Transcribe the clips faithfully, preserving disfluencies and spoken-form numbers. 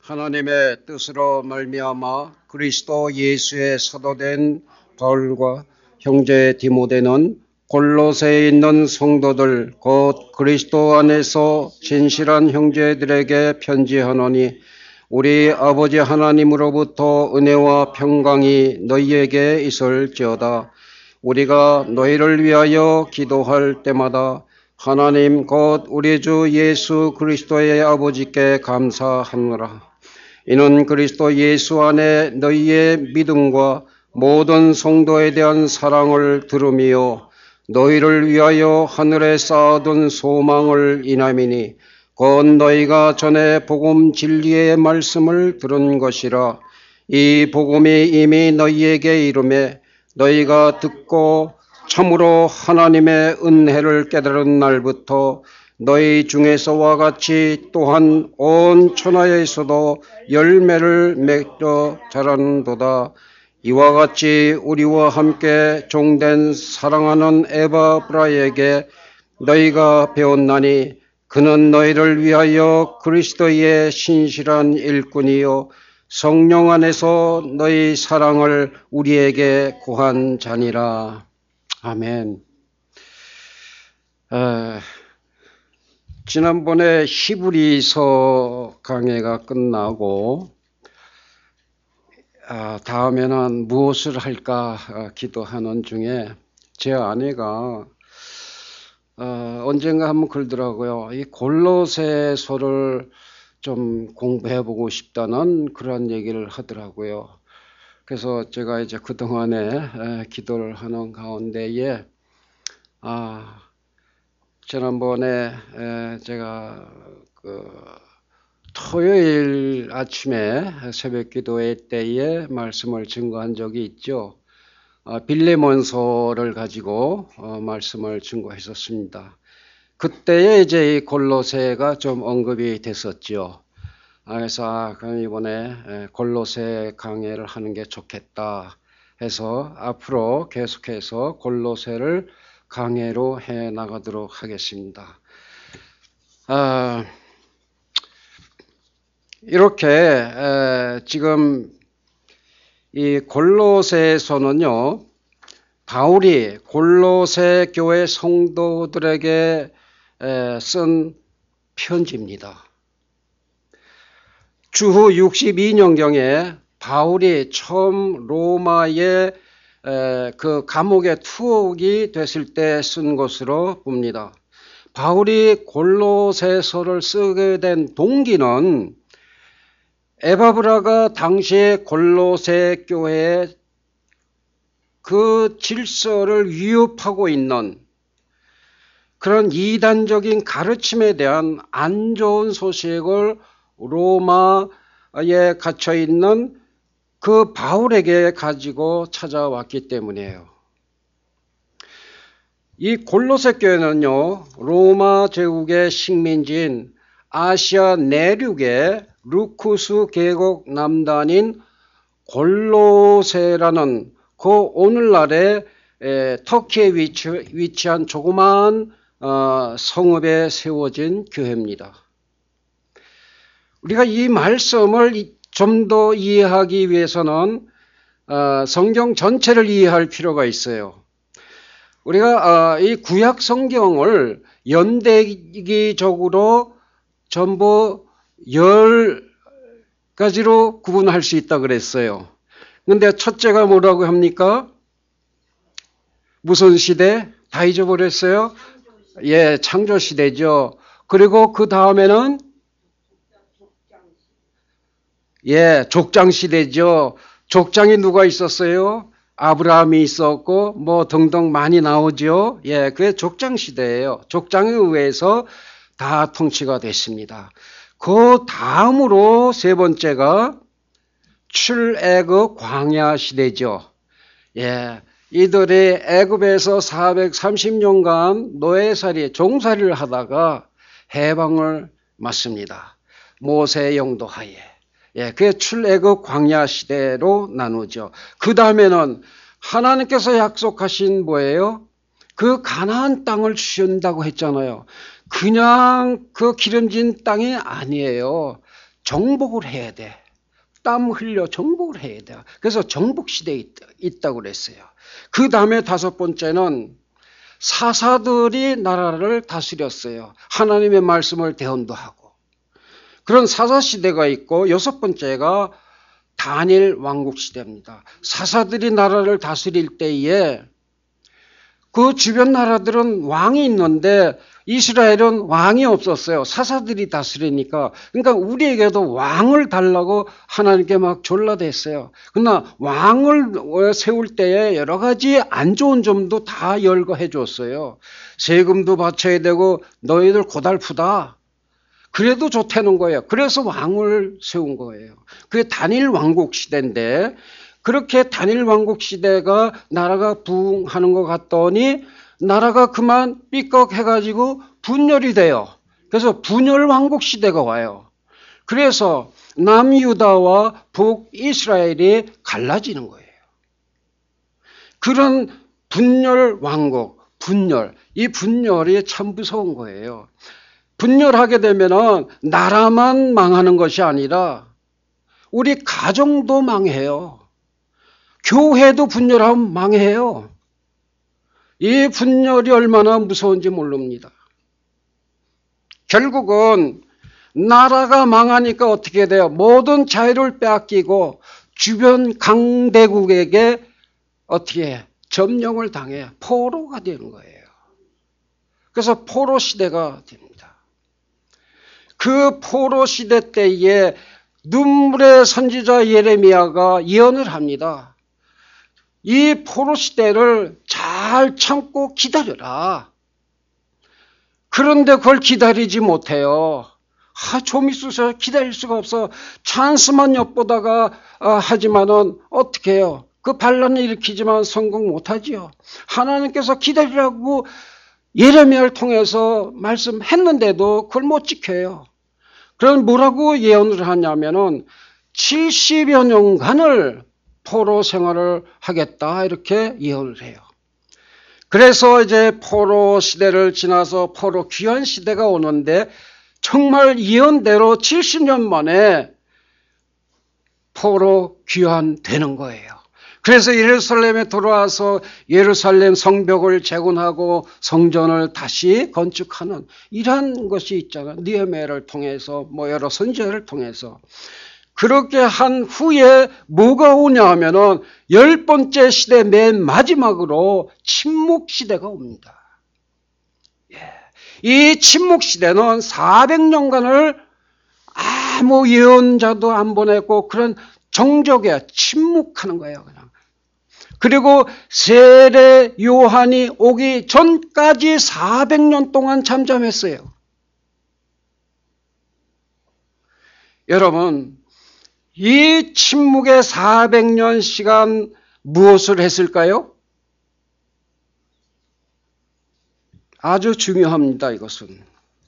하나님의 뜻으로 말미암아 그리스도 예수의 사도된 바울과 형제 디모데는 골로새에 있는 성도들 곧 그리스도 안에서 진실한 형제들에게 편지하노니 우리 아버지 하나님으로부터 은혜와 평강이 너희에게 있을지어다. 우리가 너희를 위하여 기도할 때마다 하나님 곧 우리 주 예수 그리스도의 아버지께 감사하노라. 이는 그리스도 예수 안에 너희의 믿음과 모든 성도에 대한 사랑을 들음이요 너희를 위하여 하늘에 쌓아둔 소망을 인함이니 곧 너희가 전에 복음 진리의 말씀을 들은 것이라. 이 복음이 이미 너희에게 이르매 너희가 듣고 참으로 하나님의 은혜를 깨달은 날부터 너희 중에서와 같이 또한 온 천하에서도 열매를 맺어 자라는도다. 이와 같이 우리와 함께 종된 사랑하는 에바브라에게 너희가 배웠나니 그는 너희를 위하여 그리스도의 신실한 일꾼이요 성령 안에서 너희 사랑을 우리에게 구한 자니라. 아멘. 아, 지난번에 히브리서 강해가 끝나고 아, 다음에는 무엇을 할까 아, 기도하는 중에 제 아내가 어, 언젠가 한번 그러더라고요. 이 골로새서를 좀 공부해보고 싶다는 그런 얘기를 하더라고요. 그래서 제가 이제 그동안에 에, 기도를 하는 가운데에 아, 지난번에 에, 제가 그 토요일 아침에 새벽 기도회 때에 말씀을 증거한 적이 있죠. 어, 빌레몬서를 가지고 어, 말씀을 증거했었습니다. 그때에 이제 이 골로새가 좀 언급이 됐었죠. 아, 그래서 아, 그럼 이번에 골로새 강해를 하는 게 좋겠다 해서 앞으로 계속해서 골로새를 강해로 해 나가도록 하겠습니다. 아, 이렇게 에, 지금 이 골로새서는요, 바울이 골로새 교회 성도들에게 에, 쓴 편지입니다. 주후 육십이 년경에 바울이 처음 로마의 에, 그 감옥에 투옥이 됐을 때 쓴 것으로 봅니다. 바울이 골로새서를 쓰게 된 동기는 에바브라가 당시에 골로새 교회의 그 질서를 위협하고 있는 그런 이단적인 가르침에 대한 안 좋은 소식을 로마에 갇혀 있는 그 바울에게 가지고 찾아왔기 때문이에요. 이 골로새 교회는요, 로마 제국의 식민지인 아시아 내륙의 루쿠스 계곡 남단인 골로새라는 그 오늘날의 에, 터키에 위치, 위치한 조그마한 어, 성읍에 세워진 교회입니다. 우리가 이 말씀을 좀 더 이해하기 위해서는 어, 성경 전체를 이해할 필요가 있어요. 우리가 어, 이 구약 성경을 연대기적으로 전부 열 가지로 구분할 수 있다 그랬어요. 근데 첫째가 뭐라고 합니까? 무슨 시대? 다 잊어버렸어요? 예, 창조 시대죠. 그리고 그 다음에는 예, 족장 시대죠. 족장이 누가 있었어요? 아브라함이 있었고 뭐 등등 많이 나오죠. 예, 그게 족장 시대예요. 족장에 의해서 다 통치가 됐습니다. 그 다음으로 세 번째가 출애굽 광야 시대죠. 예, 이들이 애굽에서 사백삼십 년간 노예살이 종살이를 하다가 해방을 맞습니다. 모세의 영도하에. 예, 그게 출애굽 광야 시대로 나누죠. 그 다음에는 하나님께서 약속하신 뭐예요? 그 가나안 땅을 주신다고 했잖아요. 그냥 그 기름진 땅이 아니에요. 정복을 해야 돼. 땀 흘려 정복을 해야 돼. 그래서 정복시대에 있다, 있다고 그랬어요. 그 다음에 다섯 번째는 사사들이 나라를 다스렸어요. 하나님의 말씀을 대언도 하고. 그런 사사시대가 있고, 여섯 번째가 다니엘 왕국시대입니다. 사사들이 나라를 다스릴 때에 그 주변 나라들은 왕이 있는데 이스라엘은 왕이 없었어요. 사사들이 다스리니까. 그러니까 우리에게도 왕을 달라고 하나님께 막 졸라댔어요. 그러나 왕을 세울 때에 여러 가지 안 좋은 점도 다 열거해 줬어요. 세금도 바쳐야 되고 너희들 고달프다. 그래도 좋다는 거예요. 그래서 왕을 세운 거예요. 그게 다니엘 왕국 시대인데, 그렇게 다니엘 왕국 시대가 나라가 부흥하는 것 같더니 나라가 그만 삐걱해가지고 분열이 돼요. 그래서 분열 왕국 시대가 와요. 그래서 남유다와 북이스라엘이 갈라지는 거예요. 그런 분열 왕국, 분열, 이 분열이 참 무서운 거예요. 분열하게 되면은 나라만 망하는 것이 아니라 우리 가정도 망해요. 교회도 분열하면 망해요. 이 분열이 얼마나 무서운지 모릅니다. 결국은 나라가 망하니까 어떻게 돼요? 모든 자유를 빼앗기고 주변 강대국에게 어떻게 해? 점령을 당해 포로가 되는 거예요. 그래서 포로 시대가 됩니다. 그 포로 시대 때에 눈물의 선지자 예레미야가 예언을 합니다. 이 포로 시대를 잘 참고 기다려라. 그런데 그걸 기다리지 못해요. 아, 좀 있어서 기다릴 수가 없어. 찬스만 엿보다가 아, 하지만은 어떻게 해요? 그 반란을 일으키지만 성공 못하지요. 하나님께서 기다리라고 예레미야를 통해서 말씀했는데도 그걸 못 지켜요. 그럼 뭐라고 예언을 하냐면은 칠십여 년간을 포로 생활을 하겠다 이렇게 예언을 해요. 그래서 이제 포로 시대를 지나서 포로 귀환 시대가 오는데 정말 예언대로 칠십 년 만에 포로 귀환되는 거예요. 그래서 예루살렘에 돌아와서 예루살렘 성벽을 재건하고 성전을 다시 건축하는 이러한 것이 있잖아요. 느헤미야를 통해서 뭐 여러 선지자를 통해서. 그렇게 한 후에 뭐가 오냐 하면은 열 번째 시대 맨 마지막으로 침묵 시대가 옵니다. 예. 이 침묵 시대는 사백 년간을 아무 예언자도 안 보냈고 그런 정적이야. 침묵하는 거예요, 그냥. 그리고 세례 요한이 오기 전까지 사백 년 동안 잠잠했어요. 여러분, 이 침묵의 사백 년 시간 무엇을 했을까요? 아주 중요합니다, 이것은.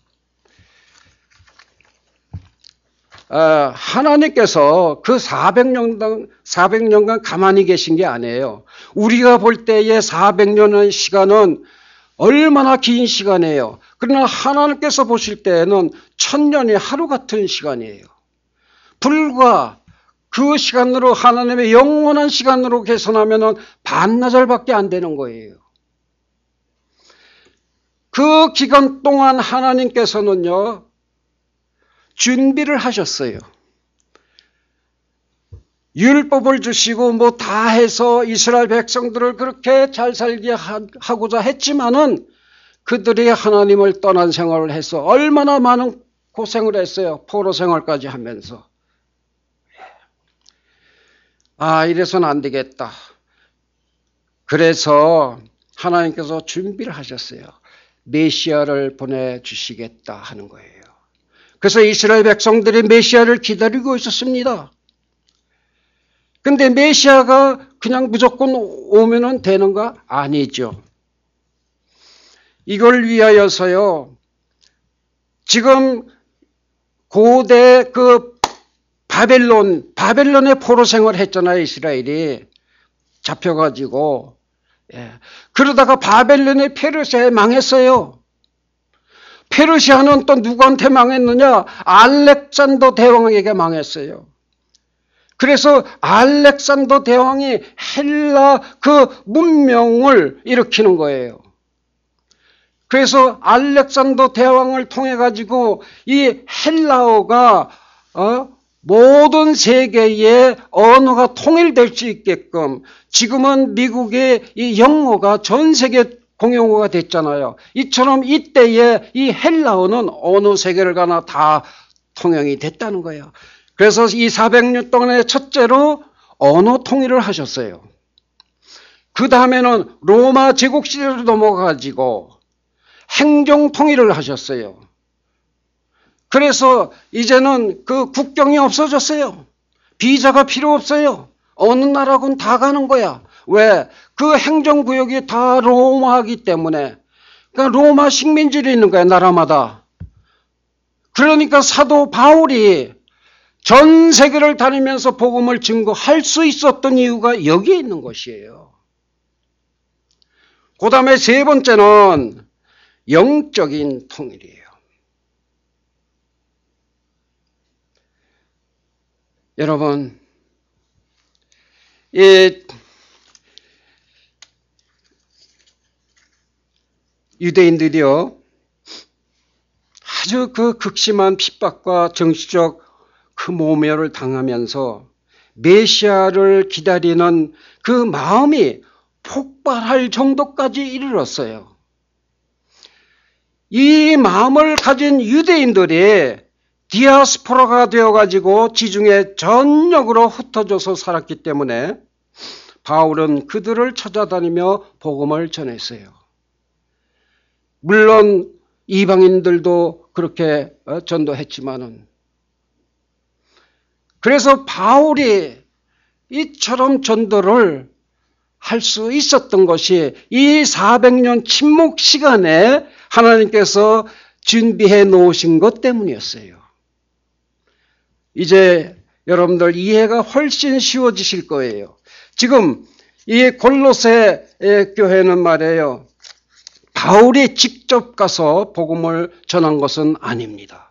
아, 하나님께서 그 사백 년간, 사백 년간 가만히 계신 게 아니에요. 우리가 볼 때의 사백 년의 시간은 얼마나 긴 시간이에요. 그러나 하나님께서 보실 때에는 천년이 하루 같은 시간이에요. 불과 그 시간으로 하나님의 영원한 시간으로 계산하면 반나절밖에 안 되는 거예요. 그 기간 동안 하나님께서는요, 준비를 하셨어요. 율법을 주시고 뭐 다 해서 이스라엘 백성들을 그렇게 잘 살게 하고자 했지만은 그들이 하나님을 떠난 생활을 해서 얼마나 많은 고생을 했어요. 포로 생활까지 하면서. 아, 이래서는 안 되겠다. 그래서 하나님께서 준비를 하셨어요. 메시아를 보내주시겠다 하는 거예요. 그래서 이스라엘 백성들이 메시아를 기다리고 있었습니다. 근데 메시아가 그냥 무조건 오면은 되는가? 아니죠. 이걸 위하여서요, 지금 고대 그 바벨론, 바벨론의 포로 생활을 했잖아요, 이스라엘이. 잡혀가지고. 예. 그러다가 바벨론의 페르시아에 망했어요. 페르시아는 또 누구한테 망했느냐? 알렉산더 대왕에게 망했어요. 그래서 알렉산더 대왕이 헬라 그 문명을 일으키는 거예요. 그래서 알렉산더 대왕을 통해 가지고 이 헬라어가 어? 모든 세계의 언어가 통일될 수 있게끔, 지금은 미국의 이 영어가 전 세계 공용어가 됐잖아요. 이처럼 이때에 이 헬라어는 어느 세계를 가나 다 통용이 됐다는 거예요. 그래서 이 사백 년 동안에 첫째로 언어 통일을 하셨어요. 그 다음에는 로마 제국 시대로 넘어가가지고 행정 통일을 하셨어요. 그래서 이제는 그 국경이 없어졌어요. 비자가 필요 없어요. 어느 나라군 다 가는 거야. 왜? 그 행정구역이 다 로마이기 때문에. 그러니까 로마 식민지로 있는 거야, 나라마다. 그러니까 사도 바울이 전 세계를 다니면서 복음을 증거할 수 있었던 이유가 여기에 있는 것이에요. 그 다음에 세 번째는 영적인 통일이에요. 여러분, 이 유대인들이요, 아주 그 극심한 핍박과 정치적 그 모멸을 당하면서 메시아를 기다리는 그 마음이 폭발할 정도까지 이르렀어요. 이 마음을 가진 유대인들이 디아스포라가 되어가지고 지중해 전역으로 흩어져서 살았기 때문에 바울은 그들을 찾아다니며 복음을 전했어요. 물론 이방인들도 그렇게 전도했지만은, 그래서 바울이 이처럼 전도를 할 수 있었던 것이 이 사백 년 침묵 시간에 하나님께서 준비해 놓으신 것 때문이었어요. 이제 여러분들 이해가 훨씬 쉬워지실 거예요. 지금 이 골로새 교회는 말이에요, 바울이 직접 가서 복음을 전한 것은 아닙니다.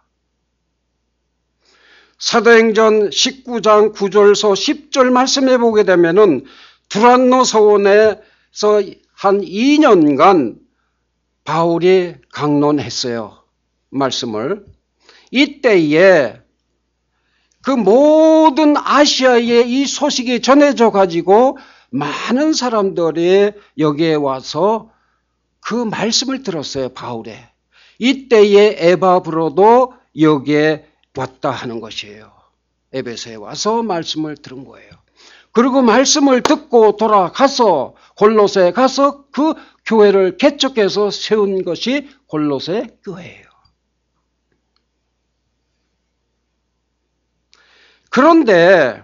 사도행전 십구 장 구 절서 십 절 말씀해 보게 되면은 두란노 서원에서 한 이 년간 바울이 강론했어요. 말씀을. 이때에 그 모든 아시아에 이 소식이 전해져 가지고 많은 사람들이 여기에 와서 그 말씀을 들었어요, 바울의. 이때에 에바브로도 여기에 왔다 하는 것이에요. 에베소에 와서 말씀을 들은 거예요. 그리고 말씀을 듣고 돌아가서 골로새에 가서 그 교회를 개척해서 세운 것이 골로새 교회예요. 그런데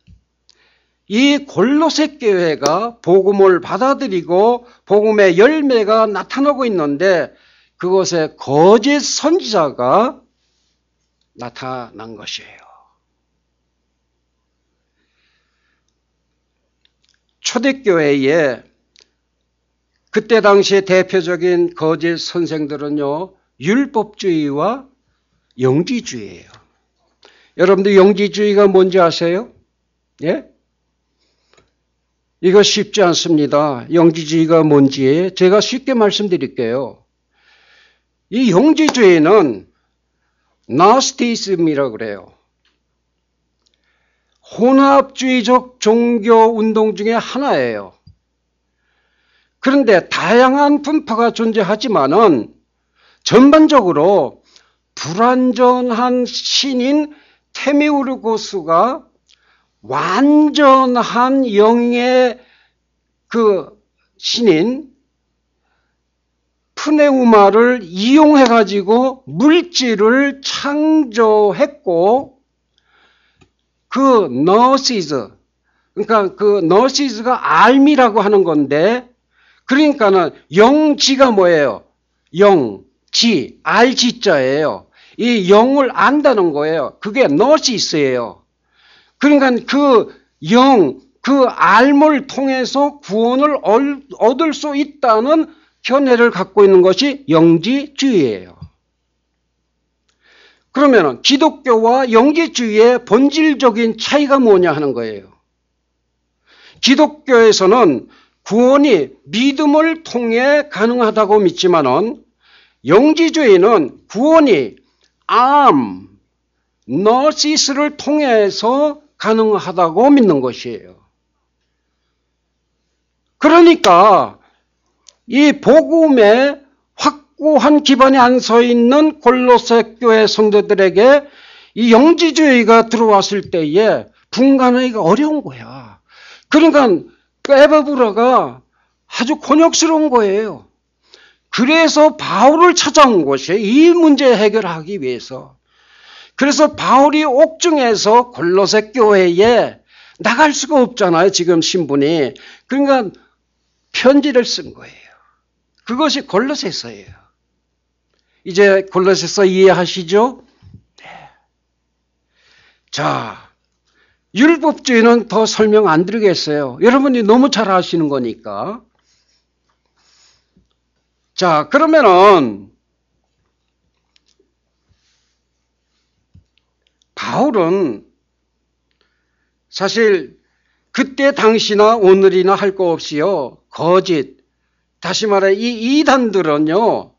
이 골로새 교회가 복음을 받아들이고 복음의 열매가 나타나고 있는데 그것에 거짓 선지자가 나타난 것이에요. 초대교회에 그때 당시에 대표적인 거짓 선생들은요, 율법주의와 영지주의예요. 여러분들 영지주의가 뭔지 아세요? 예? 이거 쉽지 않습니다. 영지주의가 뭔지 제가 쉽게 말씀드릴게요. 이 영지주의는 나스티즘이라고 그래요. 혼합주의적 종교운동 중에 하나예요. 그런데 다양한 분파가 존재하지만은 전반적으로 불완전한 신인 테미우르고스가 완전한 영의 그 신인 프네우마를 이용해 가지고 물질을 창조했고, 그 너시즈, 그러니까 그 너시즈가 알미라고 하는 건데, 그러니까는 영지가 뭐예요? 영, 지, 알지자예요. 이 영을 안다는 거예요. 그게 너시스예요. 그러니까 그 영, 그 알을 통해서 구원을 얻을 수 있다는 견해를 갖고 있는 것이 영지주의예요. 그러면 기독교와 영지주의의 본질적인 차이가 뭐냐 하는 거예요. 기독교에서는 구원이 믿음을 통해 가능하다고 믿지만은 영지주의는 구원이 암, 너시스를 통해서 가능하다고 믿는 것이에요. 그러니까 이 복음에 확고한 기반이 안 서 있는 골로새 교회 성도들에게 이 영지주의가 들어왔을 때에 분간하기가 어려운 거야. 그러니까 그 에바브라가 아주 곤욕스러운 거예요. 그래서 바울을 찾아온 것이에요. 이 문제 해결하기 위해서. 그래서 바울이 옥중에서 골로새 교회에 나갈 수가 없잖아요. 지금 신분이. 그러니까 편지를 쓴 거예요. 그것이 골로새서예요. 이제 골로새서 이해하시죠? 네. 자, 율법주의는 더 설명 안 드리겠어요. 여러분이 너무 잘 아시는 거니까. 자, 그러면은 바울은 사실 그때 당시나 오늘이나 할 거 없이요, 거짓, 다시 말해 이 이단들은요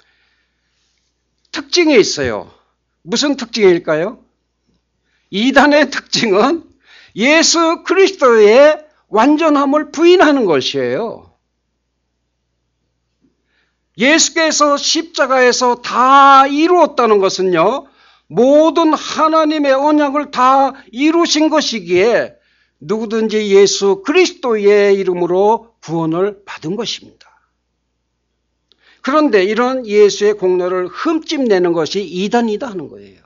특징이 있어요. 무슨 특징일까요? 이단의 특징은 예수 그리스도의 완전함을 부인하는 것이에요. 예수께서 십자가에서 다 이루었다는 것은요, 모든 하나님의 언약을 다 이루신 것이기에 누구든지 예수 그리스도의 이름으로 구원을 받은 것입니다. 그런데 이런 예수의 공로를 흠집내는 것이 이단이다 하는 거예요.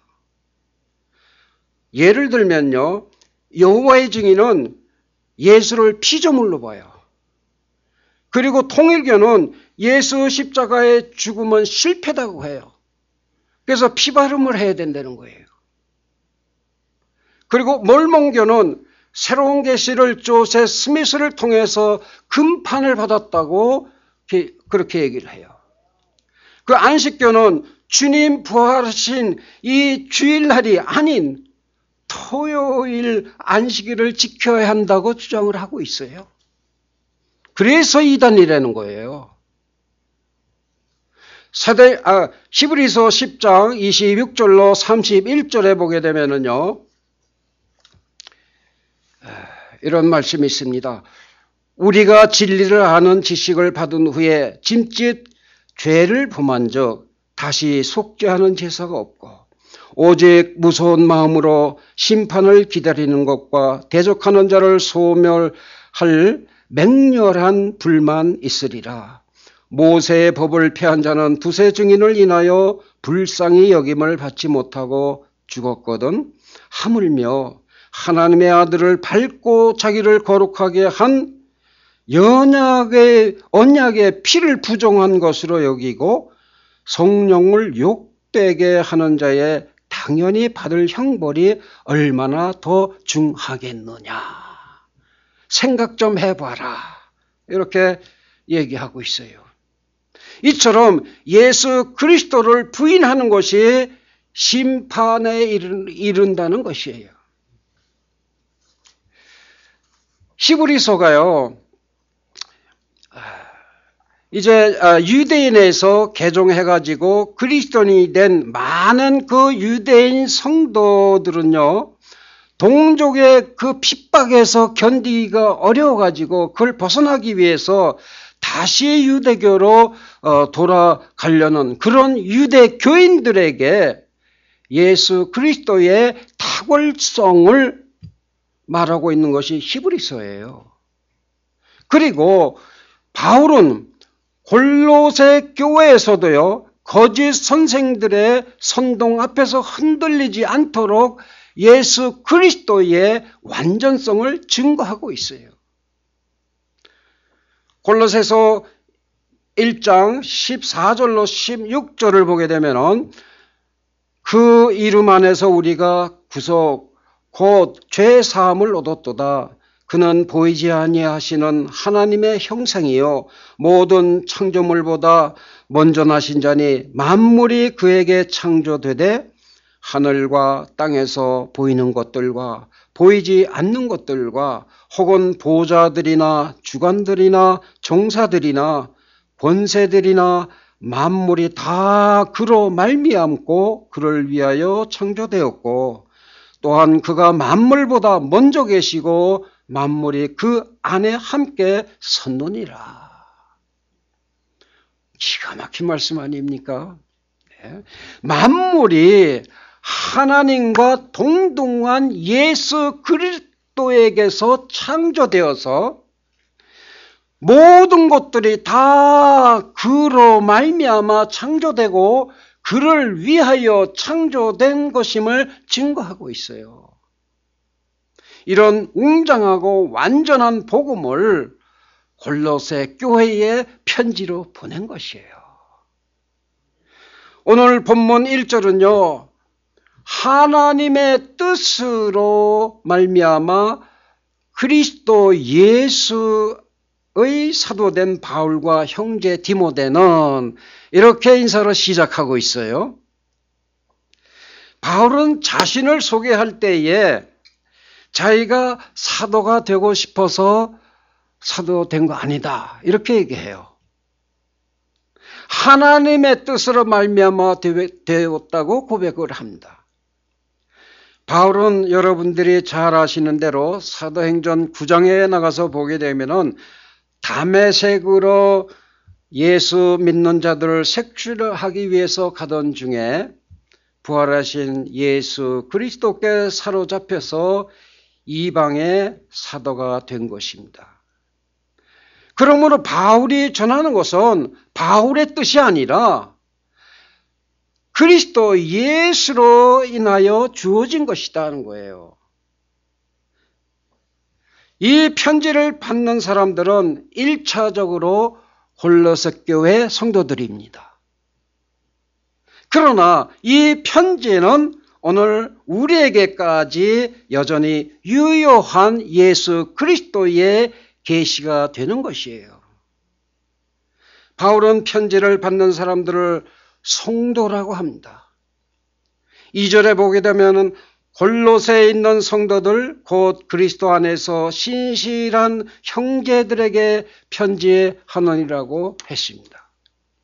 예를 들면요, 여호와의 증인은 예수를 피조물로 봐요. 그리고 통일교는 예수 십자가의 죽음은 실패다고 해요. 그래서 피바름을 해야 된다는 거예요. 그리고 몰몬교는 새로운 계시를 조세 스미스를 통해서 금판을 받았다고 그렇게 얘기를 해요. 그 안식교는 주님 부활하신 이 주일날이 아닌 토요일 안식일을 지켜야 한다고 주장을 하고 있어요. 그래서 이단이라는 거예요. 세대, 아, 히브리서 십 장 이십육 절로 삼십일 절에 보게 되면은요, 이런 말씀이 있습니다. 우리가 진리를 아는 지식을 받은 후에 짐짓 죄를 범한 적 다시 속죄하는 제사가 없고 오직 무서운 마음으로 심판을 기다리는 것과 대적하는 자를 소멸할 맹렬한 불만 있으리라. 모세의 법을 폐한 자는 두세 증인을 인하여 불쌍히 여김을 받지 못하고 죽었거든. 하물며 하나님의 아들을 밟고 자기를 거룩하게 한 연약의 언약의 피를 부정한 것으로 여기고 성령을 욕되게 하는 자의 당연히 받을 형벌이 얼마나 더 중하겠느냐. 생각 좀 해봐라. 이렇게 얘기하고 있어요. 이처럼 예수 그리스도를 부인하는 것이 심판에 이른다는 것이에요. 히브리서가요, 이제 유대인에서 개종해가지고 그리스도인이 된 많은 그 유대인 성도들은요, 동족의 그 핍박에서 견디기가 어려워가지고 그걸 벗어나기 위해서 다시 유대교로 돌아가려는 그런 유대교인들에게 예수 그리스도의 탁월성을 말하고 있는 것이 히브리서예요. 그리고 바울은 골로새 교회에서도요, 거짓 선생들의 선동 앞에서 흔들리지 않도록 예수 그리스도의 완전성을 증거하고 있어요. 골로새서 일 장 십사 절로 십육 절을 보게 되면 그 이름 안에서 우리가 구속 곧 죄사함을 얻었도다. 그는 보이지 아니하시는 하나님의 형상이요 모든 창조물보다 먼저 나신 자니 만물이 그에게 창조되되 하늘과 땅에서 보이는 것들과 보이지 않는 것들과 혹은 보좌들이나 주관들이나 종사들이나 권세들이나 만물이 다 그로 말미암고 그를 위하여 창조되었고 또한 그가 만물보다 먼저 계시고 만물이 그 안에 함께 섰느니라. 기가 막힌 말씀 아닙니까? 네. 만물이 하나님과 동등한 예수 그리스도에게서 창조되어서 모든 것들이 다 그로 말미암아 창조되고 그를 위하여 창조된 것임을 증거하고 있어요. 이런 웅장하고 완전한 복음을 골로새 교회에 편지로 보낸 것이에요. 오늘 본문 일 절은요. 하나님의 뜻으로 말미암아 그리스도 예수의 사도된 바울과 형제 디모데는 이렇게 인사로 시작하고 있어요. 바울은 자신을 소개할 때에 자기가 사도가 되고 싶어서 사도 된 거 아니다 이렇게 얘기해요. 하나님의 뜻으로 말미암아 되었다고 고백을 합니다. 바울은 여러분들이 잘 아시는 대로 사도행전 구 장에 나가서 보게 되면은 다메섹으로 예수 믿는 자들을 색출하기 위해서 가던 중에 부활하신 예수 그리스도께 사로잡혀서 이방의 사도가 된 것입니다. 그러므로 바울이 전하는 것은 바울의 뜻이 아니라 그리스도 예수로 인하여 주어진 것이라는 거예요. 이 편지를 받는 사람들은 일 차적으로 골로새 교회 성도들입니다. 그러나 이 편지는 오늘 우리에게까지 여전히 유효한 예수 그리스도의 계시가 되는 것이에요. 바울은 편지를 받는 사람들을 성도라고 합니다. 이 절에 보게 되면 골로새에 있는 성도들 곧 그리스도 안에서 신실한 형제들에게 편지하느니라고 했습니다.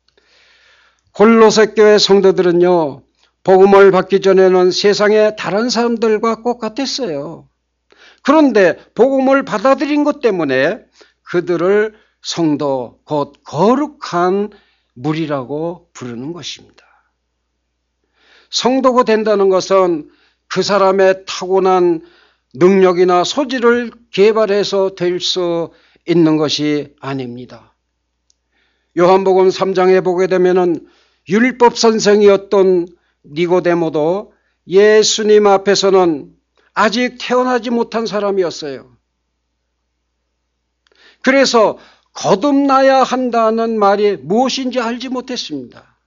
골로새 교회 성도들은요. 복음을 받기 전에는 세상의 다른 사람들과 똑같았어요. 그런데 복음을 받아들인 것 때문에 그들을 성도 곧 거룩한 무리라고 부르는 것입니다. 성도가 된다는 것은 그 사람의 타고난 능력이나 소질을 개발해서 될 수 있는 것이 아닙니다. 요한복음 삼 장에 보게 되면은 율법 선생이었던 니고데모도 예수님 앞에서는 아직 태어나지 못한 사람이었어요. 그래서 거듭나야 한다는 말이 무엇인지 알지 못했습니다.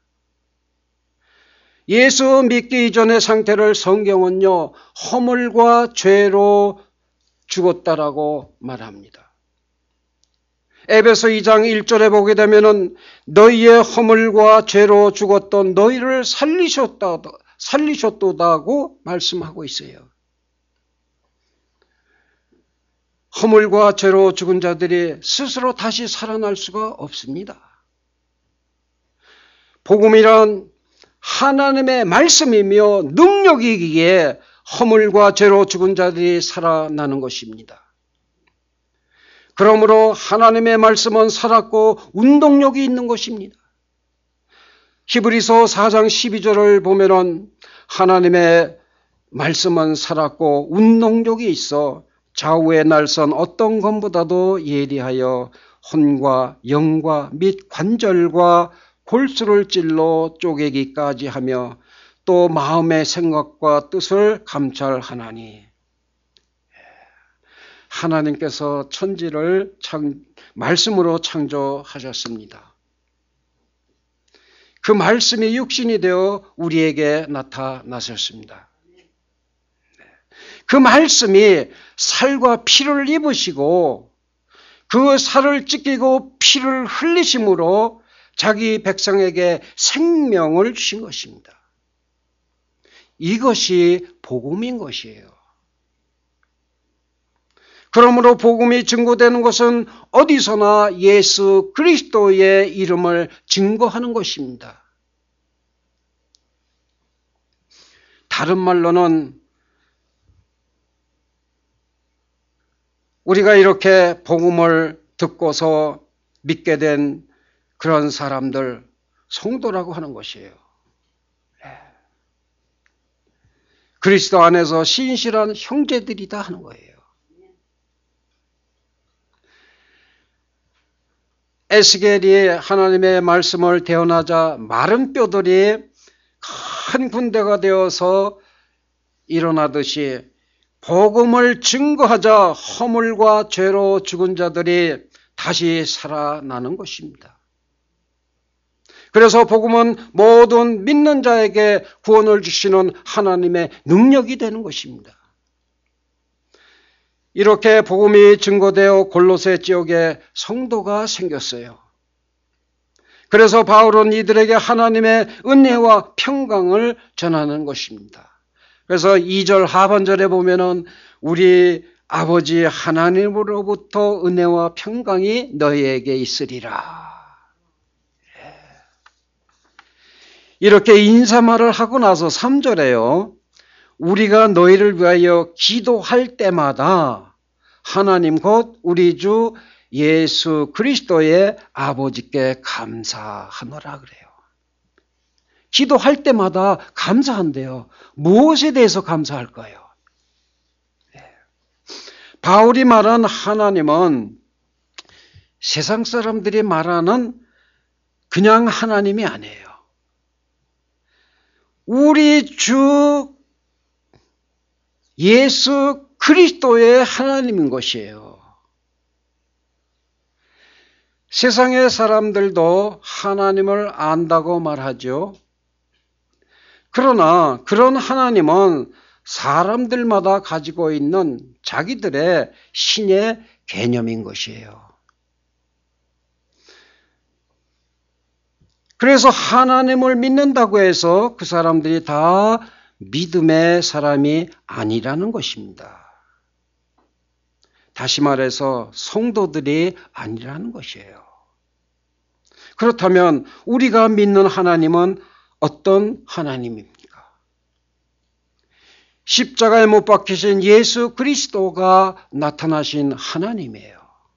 예수 믿기 이전의 상태를 성경은요, 허물과 죄로 죽었다라고 말합니다. 에베소 이 장 일 절에 보게 되면은 너희의 허물과 죄로 죽었던 너희를 살리셨다, 살리셨도다고 말씀하고 있어요. 허물과 죄로 죽은 자들이 스스로 다시 살아날 수가 없습니다. 복음이란 하나님의 말씀이며 능력이기에 허물과 죄로 죽은 자들이 살아나는 것입니다. 그러므로 하나님의 말씀은 살았고 운동력이 있는 것입니다. 히브리서 사 장 십이 절을 보면은 하나님의 말씀은 살았고 운동력이 있어 좌우의 날선 어떤 것보다도 예리하여 혼과 영과 및 관절과 골수를 찔러 쪼개기까지 하며 또 마음의 생각과 뜻을 감찰하나니. 하나님께서 천지를 창, 말씀으로 창조하셨습니다. 그 말씀이 육신이 되어 우리에게 나타나셨습니다. 그 말씀이 살과 피를 입으시고 그 살을 찢기고 피를 흘리심으로 자기 백성에게 생명을 주신 것입니다. 이것이 복음인 것이에요. 그러므로 복음이 증거되는 것은 어디서나 예수 그리스도의 이름을 증거하는 것입니다. 다른 말로는 우리가 이렇게 복음을 듣고서 믿게 된 그런 사람들, 성도라고 하는 것이에요. 그리스도 안에서 신실한 형제들이다 하는 거예요. 에스겔이 하나님의 말씀을 대언하자 마른 뼈들이 큰 군대가 되어서 일어나듯이 복음을 증거하자 허물과 죄로 죽은 자들이 다시 살아나는 것입니다. 그래서 복음은 모든 믿는 자에게 구원을 주시는 하나님의 능력이 되는 것입니다. 이렇게 복음이 증거되어 골로새 지역에 성도가 생겼어요. 그래서 바울은 이들에게 하나님의 은혜와 평강을 전하는 것입니다. 그래서 이 절 하반절에 보면은 우리 아버지 하나님으로부터 은혜와 평강이 너희에게 있으리라. 이렇게 인사말을 하고 나서 삼 절에요. 우리가 너희를 위하여 기도할 때마다 하나님 곧 우리 주 예수 그리스도의 아버지께 감사하노라 그래요. 기도할 때마다 감사한대요. 무엇에 대해서 감사할까요? 바울이 말한 하나님은 세상 사람들이 말하는 그냥 하나님이 아니에요. 우리 주 예수 그리스도의 하나님인 것이에요. 세상의 사람들도 하나님을 안다고 말하죠. 그러나 그런 하나님은 사람들마다 가지고 있는 자기들의 신의 개념인 것이에요. 그래서 하나님을 믿는다고 해서 그 사람들이 다 믿음의 사람이 아니라는 것입니다. 다시 말해서 성도들이 아니라는 것이에요. 그렇다면 우리가 믿는 하나님은 어떤 하나님입니까? 십자가에 못 박히신 예수 그리스도가 나타나신 하나님이에요.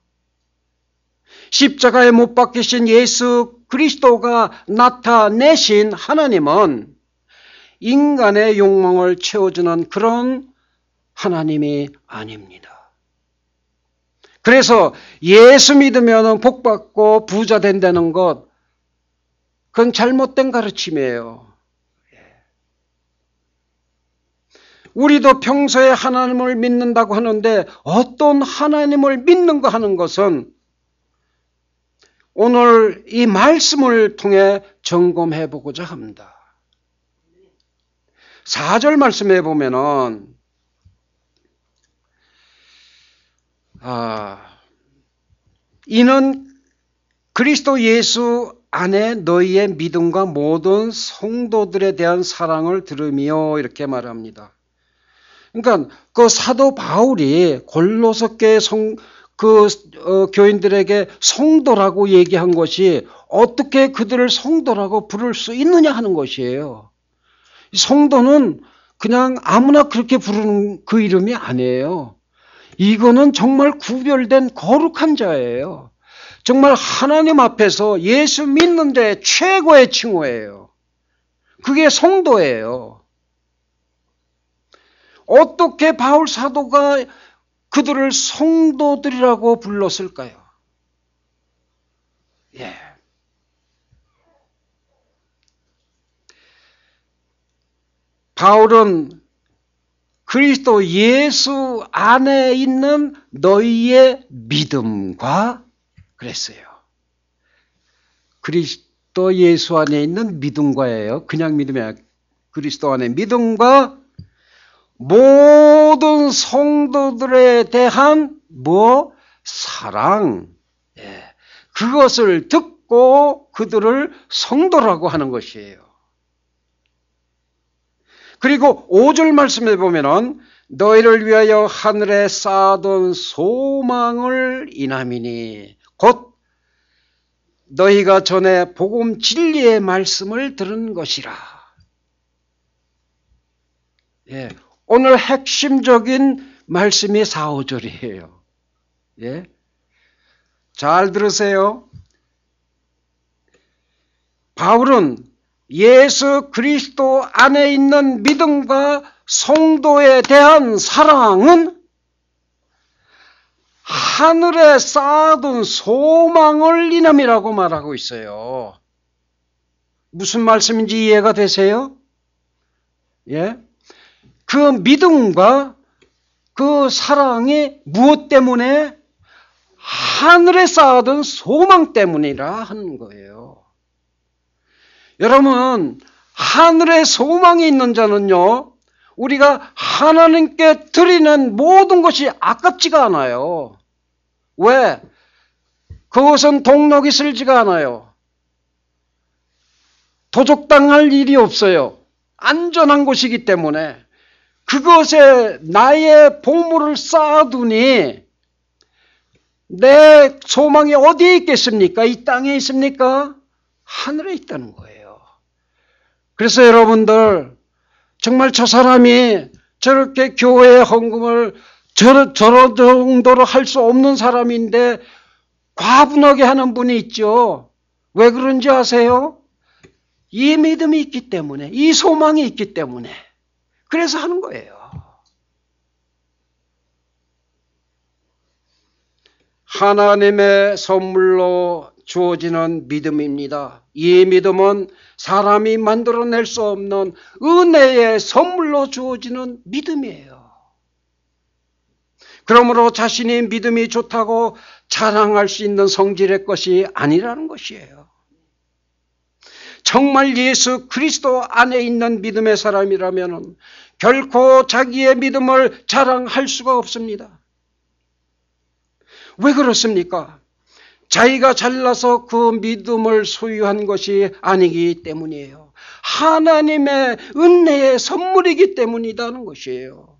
십자가에 못 박히신 예수 그리스도가 나타내신 하나님은 인간의 욕망을 채워주는 그런 하나님이 아닙니다. 그래서 예수 믿으면 복받고 부자 된다는 것, 그건 잘못된 가르침이에요. 우리도 평소에 하나님을 믿는다고 하는데 어떤 하나님을 믿는가 하는 것은 오늘 이 말씀을 통해 점검해 보고자 합니다. 사 절 말씀에 보면은 아, 이는 그리스도 예수 안에 너희의 믿음과 모든 성도들에 대한 사랑을 들으며 이렇게 말합니다. 그러니까 그 사도 바울이 골로새 교회 성 그 어, 교인들에게 성도라고 얘기한 것이 어떻게 그들을 성도라고 부를 수 있느냐 하는 것이에요. 성도는 그냥 아무나 그렇게 부르는 그 이름이 아니에요. 이거는 정말 구별된 거룩한 자예요. 정말 하나님 앞에서 예수 믿는 데 최고의 칭호예요. 그게 성도예요. 어떻게 바울 사도가 그들을 성도들이라고 불렀을까요? 예. 바울은 그리스도 예수 안에 있는 너희의 믿음과 그랬어요. 그리스도 예수 안에 있는 믿음과예요. 그냥 믿음이 아니라 그리스도 안에 믿음과 모든 성도들에 대한 뭐 사랑, 예. 그것을 듣고 그들을 성도라고 하는 것이에요. 그리고 오 절 말씀에 보면은 너희를 위하여 하늘에 쌓아둔 소망을 인함이니 곧 너희가 전에 복음 진리의 말씀을 들은 것이라. 예, 오늘 핵심적인 말씀이 사, 오 절이에요. 예, 잘 들으세요. 바울은 예수 그리스도 안에 있는 믿음과 성도에 대한 사랑은 하늘에 쌓아둔 소망을 인함이라고 말하고 있어요. 무슨 말씀인지 이해가 되세요? 예? 그 믿음과 그 사랑이 무엇 때문에? 하늘에 쌓아둔 소망 때문이라 하는 거예요. 여러분, 하늘에 소망이 있는 자는요, 우리가 하나님께 드리는 모든 것이 아깝지가 않아요. 왜? 그것은 동록이 슬지가 않아요. 도적당할 일이 없어요. 안전한 곳이기 때문에 그것에 나의 보물을 쌓아두니 내 소망이 어디에 있겠습니까? 이 땅에 있습니까? 하늘에 있다는 거예요. 그래서 여러분들 정말 저 사람이 저렇게 교회에 헌금을 저런, 저런 정도로 할 수 없는 사람인데 과분하게 하는 분이 있죠. 왜 그런지 아세요? 이 믿음이 있기 때문에, 이 소망이 있기 때문에 그래서 하는 거예요. 하나님의 선물로 주어지는 믿음입니다. 이 믿음은 사람이 만들어낼 수 없는 은혜의 선물로 주어지는 믿음이에요. 그러므로 자신이 믿음이 좋다고 자랑할 수 있는 성질의 것이 아니라는 것이에요. 정말 예수 그리스도 안에 있는 믿음의 사람이라면 결코 자기의 믿음을 자랑할 수가 없습니다. 왜 그렇습니까? 자기가 잘나서 그 믿음을 소유한 것이 아니기 때문이에요. 하나님의 은혜의 선물이기 때문이라는 것이에요.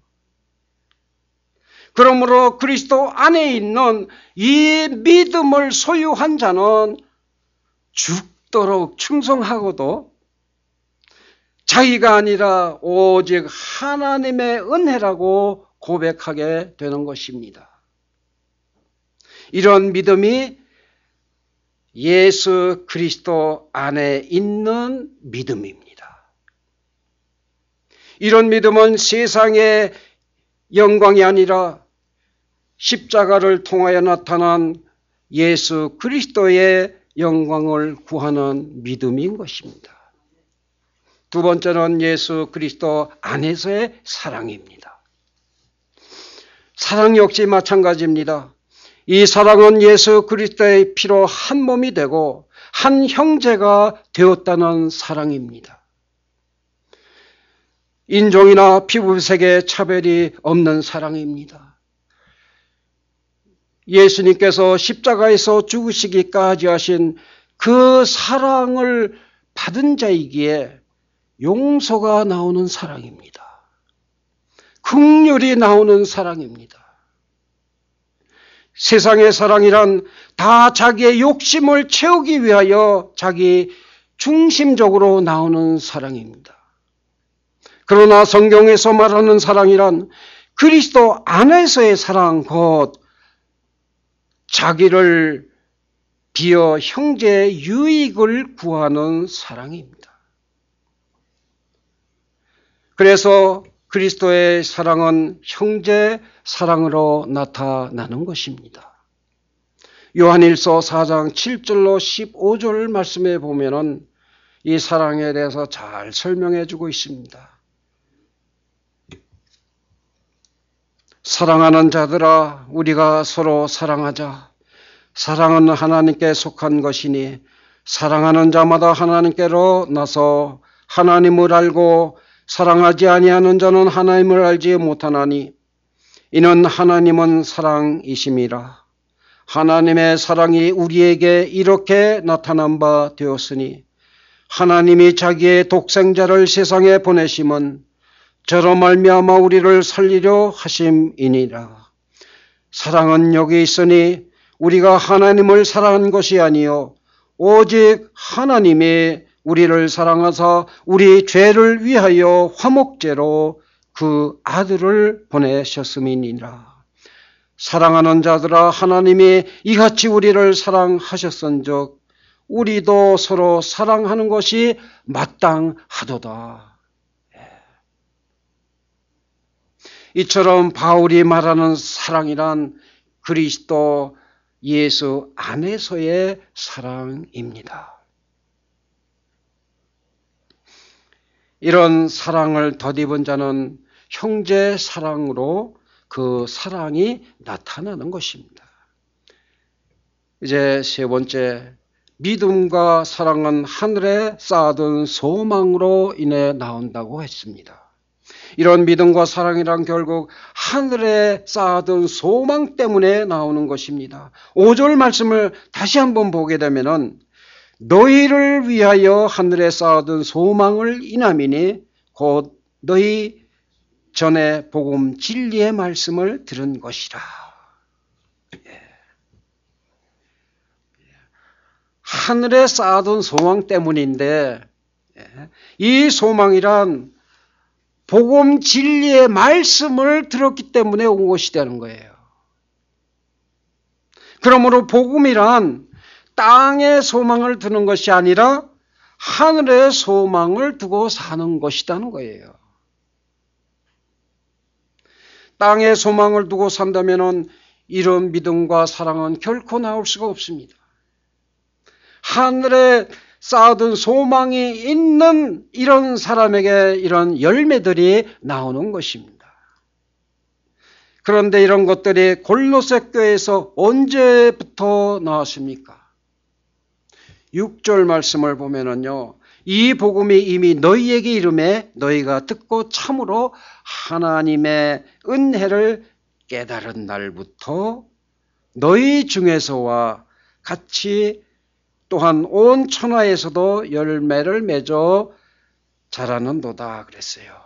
그러므로 그리스도 안에 있는 이 믿음을 소유한 자는 죽도록 충성하고도 자기가 아니라 오직 하나님의 은혜라고 고백하게 되는 것입니다. 이런 믿음이 예수 그리스도 안에 있는 믿음입니다. 이런 믿음은 세상의 영광이 아니라 십자가를 통하여 나타난 예수 그리스도의 영광을 구하는 믿음인 것입니다. 두 번째는 예수 그리스도 안에서의 사랑입니다. 사랑 역시 마찬가지입니다. 이 사랑은 예수 그리스도의 피로 한 몸이 되고 한 형제가 되었다는 사랑입니다. 인종이나 피부색의 차별이 없는 사랑입니다. 예수님께서 십자가에서 죽으시기까지 하신 그 사랑을 받은 자이기에 용서가 나오는 사랑입니다. 긍휼이 나오는 사랑입니다. 세상의 사랑이란 다 자기의 욕심을 채우기 위하여 자기 중심적으로 나오는 사랑입니다. 그러나 성경에서 말하는 사랑이란 그리스도 안에서의 사랑, 곧 자기를 비어 형제의 유익을 구하는 사랑입니다. 그래서 그리스도의 사랑은 형제 사랑으로 나타나는 것입니다. 요한일서 사 장 칠 절로 십오 절 말씀에 보면은 이 사랑에 대해서 잘 설명해 주고 있습니다. 사랑하는 자들아, 우리가 서로 사랑하자. 사랑은 하나님께 속한 것이니 사랑하는 자마다 하나님께로 나서 하나님을 알고 사랑하지 아니하는 자는 하나님을 알지 못하나니 이는 하나님은 사랑이심이라. 하나님의 사랑이 우리에게 이렇게 나타난 바 되었으니 하나님이 자기의 독생자를 세상에 보내심은 저로 말미암아 우리를 살리려 하심이니라. 사랑은 여기 있으니 우리가 하나님을 사랑한 것이 아니요 오직 하나님이 우리를 사랑하사 우리 죄를 위하여 화목제로 그 아들을 보내셨음이니라. 사랑하는 자들아, 하나님이 이같이 우리를 사랑하셨은즉 우리도 서로 사랑하는 것이 마땅하도다. 이처럼 바울이 말하는 사랑이란 그리스도 예수 안에서의 사랑입니다. 이런 사랑을 덧입은 자는 형제 사랑으로 그 사랑이 나타나는 것입니다. 이제 세 번째, 믿음과 사랑은 하늘에 쌓아둔 소망으로 인해 나온다고 했습니다. 이런 믿음과 사랑이란 결국 하늘에 쌓아둔 소망 때문에 나오는 것입니다. 오 절 말씀을 다시 한번 보게 되면은 너희를 위하여 하늘에 쌓아둔 소망을 인함이니 곧 너희 전에 복음 진리의 말씀을 들은 것이라. 하늘에 쌓아둔 소망 때문인데 이 소망이란 복음 진리의 말씀을 들었기 때문에 온 것이 되는 거예요. 그러므로 복음이란 땅의 소망을 두는 것이 아니라 하늘의 소망을 두고 사는 것이라는 거예요. 땅의 소망을 두고 산다면 이런 믿음과 사랑은 결코 나올 수가 없습니다. 하늘에 쌓아둔 소망이 있는 이런 사람에게 이런 열매들이 나오는 것입니다. 그런데 이런 것들이 골로새 교회에서 언제부터 나왔습니까? 육 절 말씀을 보면은요, 이 복음이 이미 너희에게 이름에 너희가 듣고 참으로 하나님의 은혜를 깨달은 날부터 너희 중에서와 같이 또한 온 천하에서도 열매를 맺어 자라는도다 그랬어요.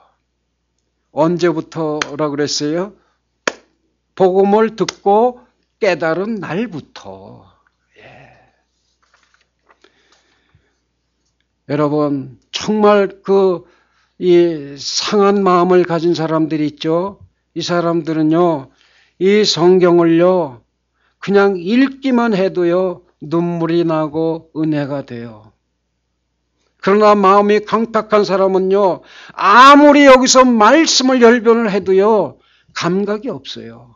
언제부터라 그랬어요? 복음을 듣고 깨달은 날부터. 예. 여러분, 정말 그 이 상한 마음을 가진 사람들이 있죠. 이 사람들은요, 이 성경을요, 그냥 읽기만 해도요, 눈물이 나고 은혜가 돼요. 그러나 마음이 강팍한 사람은요, 아무리 여기서 말씀을 열변을 해도요, 감각이 없어요.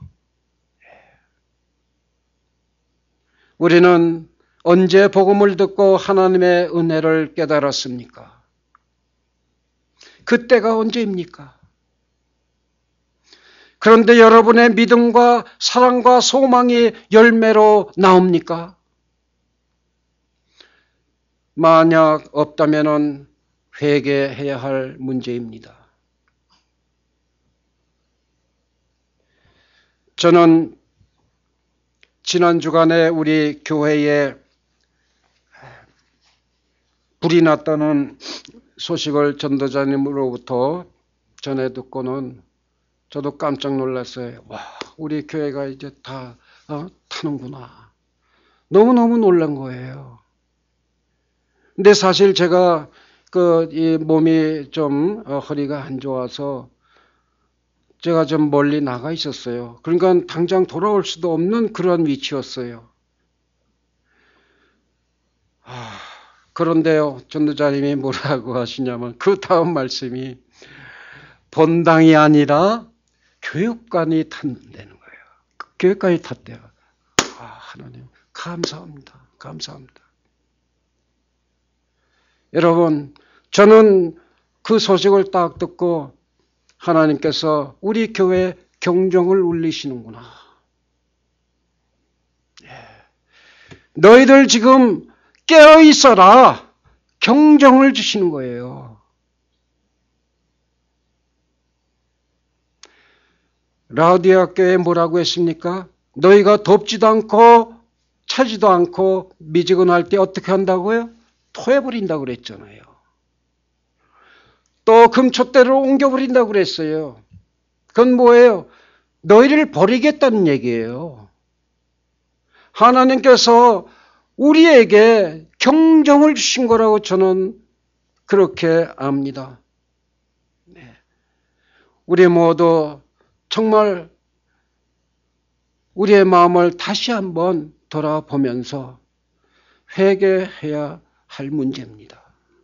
우리는 언제 복음을 듣고 하나님의 은혜를 깨달았습니까? 그때가 언제입니까? 그런데 여러분의 믿음과 사랑과 소망이 열매로 나옵니까? 만약 없다면 회개해야 할 문제입니다. 저는 지난 주간에 우리 교회에 불이 났다는 소식을 전도자님으로부터 전해 듣고는 저도 깜짝 놀랐어요. 와, 우리 교회가 이제 다 어, 타는구나. 너무너무 놀란 거예요. 근데 사실 제가 그 이 몸이 좀 어, 허리가 안 좋아서 제가 좀 멀리 나가 있었어요. 그러니까 당장 돌아올 수도 없는 그런 위치였어요. 아, 그런데요, 전도자님이 뭐라고 하시냐면 그 다음 말씀이 본당이 아니라 교육관이 탔다는 거예요. 교육관이 탔대요. 아, 하나님 감사합니다. 감사합니다. 여러분, 저는 그 소식을 딱 듣고 하나님께서 우리 교회에 경종을 울리시는구나. 예. 너희들 지금 깨어 있어라. 경종을 주시는 거예요. 라우디아 교회에 뭐라고 했습니까? 너희가 덥지도 않고 차지도 않고 미지근할 때 어떻게 한다고요? 토해버린다고 그랬잖아요. 또 금촛대로 옮겨버린다고 그랬어요. 그건 뭐예요? 너희를 버리겠다는 얘기예요. 하나님께서 우리에게 경종을 주신 거라고 저는 그렇게 압니다. 네. 우리 모두 정말 우리의 마음을 다시 한번 돌아보면서 회개해야 할 문제입니다.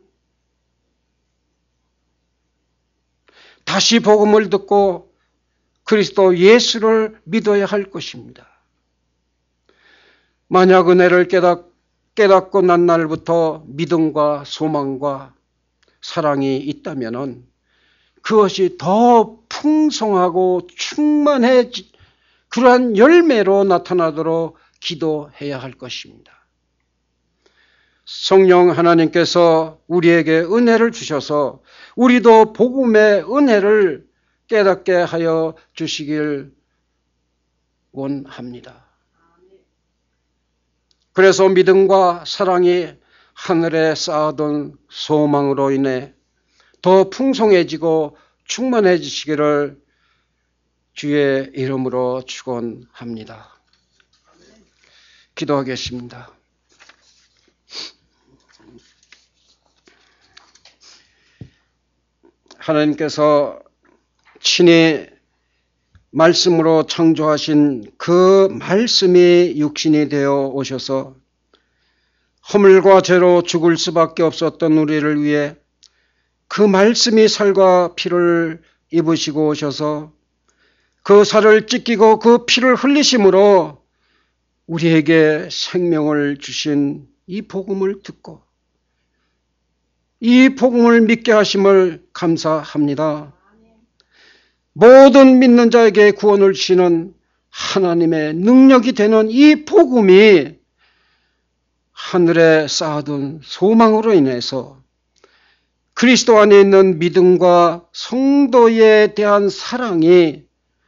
다시 복음을 듣고 그리스도 예수를 믿어야 할 것입니다. 만약 은혜를 깨닫, 깨닫고 난 날부터 믿음과 소망과 사랑이 있다면 그것이 더 풍성하고 충만해지 그러한 열매로 나타나도록 기도해야 할 것입니다. 성령 하나님께서 우리에게 은혜를 주셔서 우리도 복음의 은혜를 깨닫게 하여 주시길 원합니다. 그래서 믿음과 사랑이 하늘에 쌓아둔 소망으로 인해 더 풍성해지고 충만해지시기를 주의 이름으로 축원합니다. 기도하겠습니다. 하나님께서 친히 말씀으로 창조하신 그 말씀이 육신이 되어 오셔서 허물과 죄로 죽을 수밖에 없었던 우리를 위해 그 말씀이 살과 피를 입으시고 오셔서 그 살을 찢기고 그 피를 흘리심으로 우리에게 생명을 주신 이 복음을 듣고 이 복음을 믿게 하심을 감사합니다. 모든 믿는 자에게 구원을 주시는 하나님의 능력이 되는 이 복음이 하늘에 쌓아둔 소망으로 인해서 그리스도 안에 있는 믿음과 성도에 대한 사랑이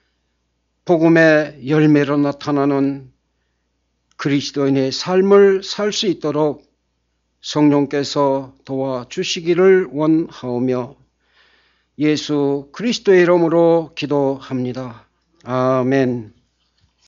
복음의 열매로 나타나는 그리스도인의 삶을 살 수 있도록 성령께서 도와주시기를 원하오며 예수 그리스도의 이름으로 기도합니다. 아멘.